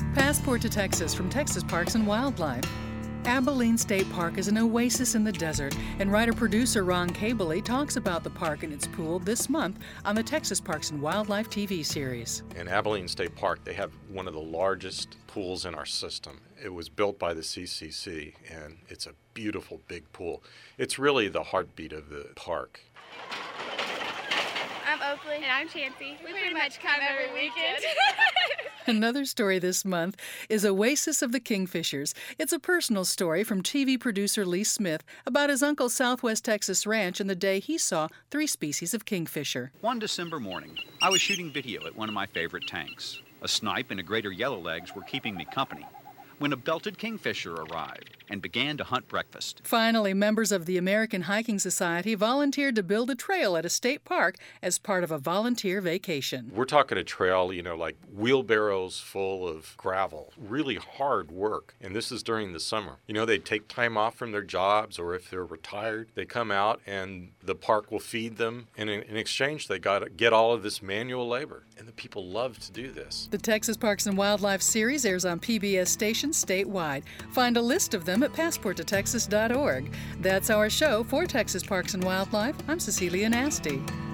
Passport to Texas from Texas Parks and Wildlife. Abilene State Park is an oasis in the desert, and writer-producer Ron Cabley talks about the park and its pool this month on the Texas Parks and Wildlife TV series. In Abilene State Park, they have one of the largest pools in our system. It was built by the CCC, and it's a beautiful big pool. It's really the heartbeat of the park. I'm Oakley. And I'm Chancey. We pretty much come every weekend. Another story this month is Oasis of the Kingfishers. It's a personal story from TV producer Lee Smith about his uncle's Southwest Texas ranch and the day he saw 3 species of kingfisher. One December morning, I was shooting video at one of my favorite tanks. A snipe and a greater yellowlegs were keeping me company when a belted kingfisher arrived and began to hunt breakfast. Finally, members of the American Hiking Society volunteered to build a trail at a state park as part of a volunteer vacation. We're talking a trail, like wheelbarrows full of gravel, really hard work. And this is during the summer. They take time off from their jobs, or if they're retired, they come out and the park will feed them. And in exchange, they got to get all of this manual labor. And the people love to do this. The Texas Parks and Wildlife series airs on PBS stations statewide. Find a list of them at passporttotexas.org. That's our show. For Texas Parks and Wildlife, I'm Cecilia Nasty.